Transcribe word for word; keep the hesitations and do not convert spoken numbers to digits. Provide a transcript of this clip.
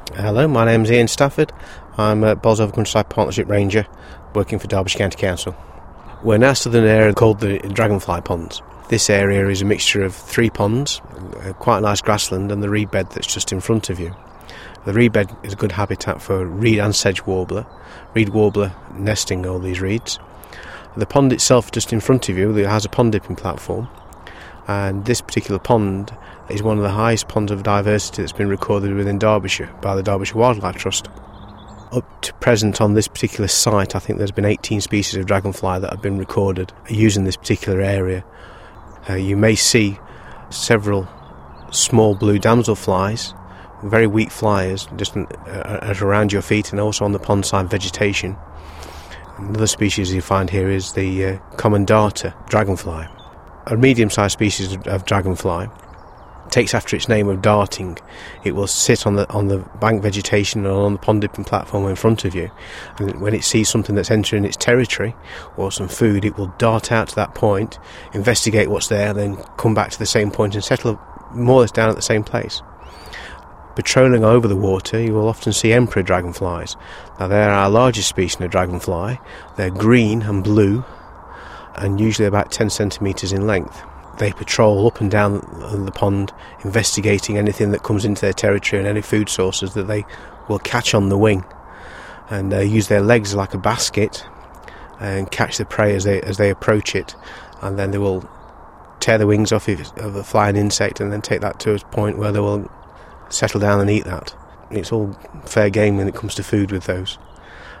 Hello, my name's Ian Stafford. I'm a Bolsover Countryside Partnership Ranger working for Derbyshire County Council. We're now stood in an area called the Dragonfly Ponds. This area is a mixture of three ponds, quite a nice grassland, and the reed bed that's just in front of you. The reed bed is a good habitat for reed and sedge warbler, reed warbler nesting all these reeds. The pond itself just in front of you has a pond dipping platform, and this particular pond is one of the highest ponds of diversity that's been recorded within Derbyshire by the Derbyshire Wildlife Trust. Up to present on this particular site, I think there's been eighteen species of dragonfly that have been recorded using this particular area. Uh, you may see several small blue damselflies, very weak flyers, just uh, at around your feet, and also on the pond side vegetation. Another species you find here is the uh, common darter dragonfly. A medium-sized species of dragonfly takes after its name of darting. It will sit on the on the bank vegetation or on the pond dipping platform in front of you, and when it sees something that's entering its territory or some food, it will dart out to that point, investigate what's there, then come back to the same point and settle more or less down at the same place. Patrolling over the water, you will often see emperor dragonflies. Now, they're our largest species of dragonfly. They're green and blue, and usually about ten centimetres in length. They patrol up and down the pond, investigating anything that comes into their territory and any food sources that they will catch on the wing, and uh, use their legs like a basket and catch the prey as they as they approach it, and then they will tear the wings off of a flying insect and then take that to a point where they will settle down and eat that. It's all fair game when it comes to food with those.